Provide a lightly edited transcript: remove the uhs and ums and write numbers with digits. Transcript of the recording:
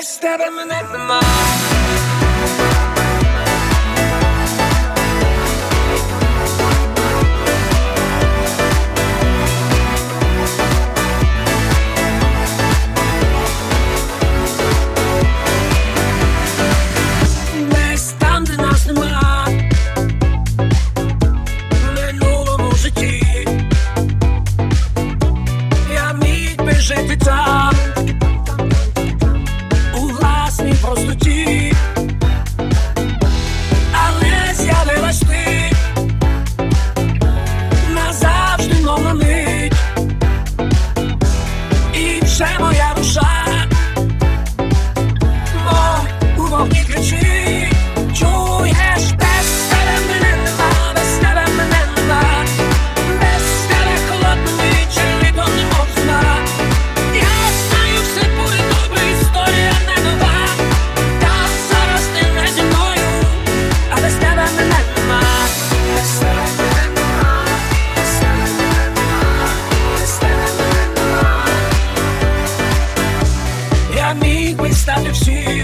без тебе мене нема. Десь там, де нас нема, в минулому житті я міг би жити там, у власній простоті, але з'явилась ти назавжди, мов на мить, і вже моя душа, мов у вогні кричить. Чуєш, без тебе мене нема, без тебе мене нема, без тебе холодно ніч, літо не можна. Я знаю, все буде добре, історія не нова. Та зараз ти не зі мною, а без тебе мене нема. Без тебе мене нема, без тебе мене нема, без тебе мене нема. Я міг би стати всім,